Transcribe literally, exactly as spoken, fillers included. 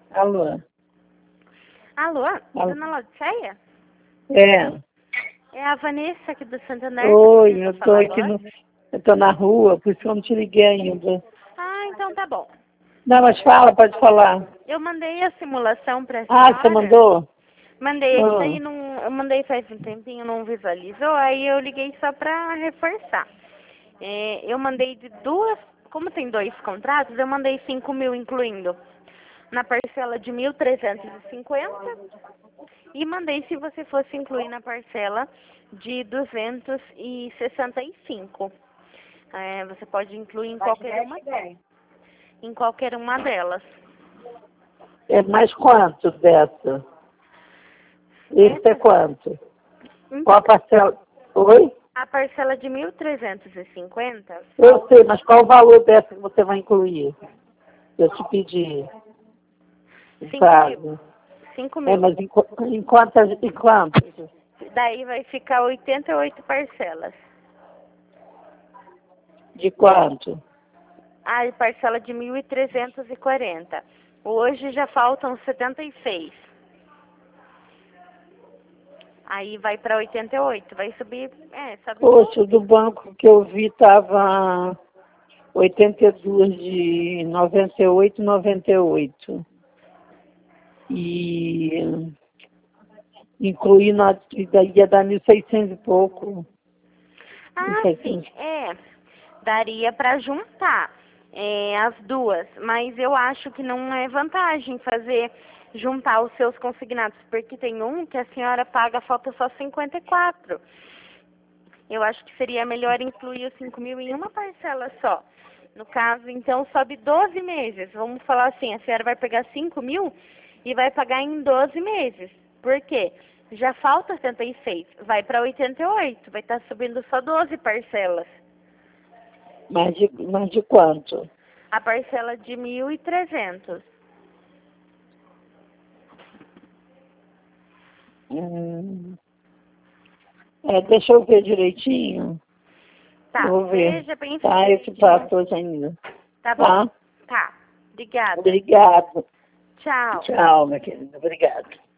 Alô? Alô? Alô? Dona Laudéia? É. É a Vanessa aqui do Santander. Oi, Você eu tá tô falando aqui agora? no... Eu tô na rua, por isso que eu não te liguei ainda. Ah, então tá bom. Não, mas fala, pode falar. Eu mandei a simulação pra Ah, senhora. você mandou? Mandei, é que daí Ah, não, eu mandei faz um tempinho, não visualizou, aí eu liguei só pra reforçar. É, eu mandei de duas, como tem dois contratos, eu mandei cinco mil incluindo na parcela de mil trezentos e cinquenta e mandei se você fosse incluir na parcela de duzentos e sessenta e cinco. É, você pode incluir em qualquer uma, em qualquer uma delas. é mais quanto dessa? Isso é Essa, quanto? então, Qual a parcela? Oi? a parcela de mil trezentos e cinquenta, Eu sei, mas qual o valor dessa que você vai incluir? Eu te pedi. O cinco mil. prazo. cinco É, mil. mas em, qu- em quantas? Em quantos? Daí vai ficar oitenta e oito parcelas. De quanto? A parcela de mil trezentos e quarenta. Hoje já faltam setenta e seis. Aí vai para oitenta e oito. Vai subir, é, sabe um Poxa, pouco. o do banco que eu vi estava oitenta e dois de noventa e oito, noventa e oito. E incluir na, e daí ia dar mil e seiscentos e pouco. Ah, sim, é. Daria para juntar é, as duas, mas eu acho que não é vantagem fazer juntar os seus consignados, porque tem um que a senhora paga, falta só cinquenta e quatro. Eu acho que seria melhor incluir os cinco mil em uma parcela só. No caso, então, sobe doze meses. Vamos falar assim, a senhora vai pegar cinco mil e vai pagar em doze meses. Por quê? Já falta setenta e seis, vai para oitenta e oito, vai estar subindo só doze parcelas. Mais de, mais de quanto? A parcela de mil e trezentos. Hum, é, deixa eu ver direitinho. Eu Tá, vou ver. veja, pense Tá, eu te direitinho. passo hoje ainda. Tá bom. Tá? Tá. Obrigada. Obrigado. Tchau. Tchau, minha querida. Obrigado.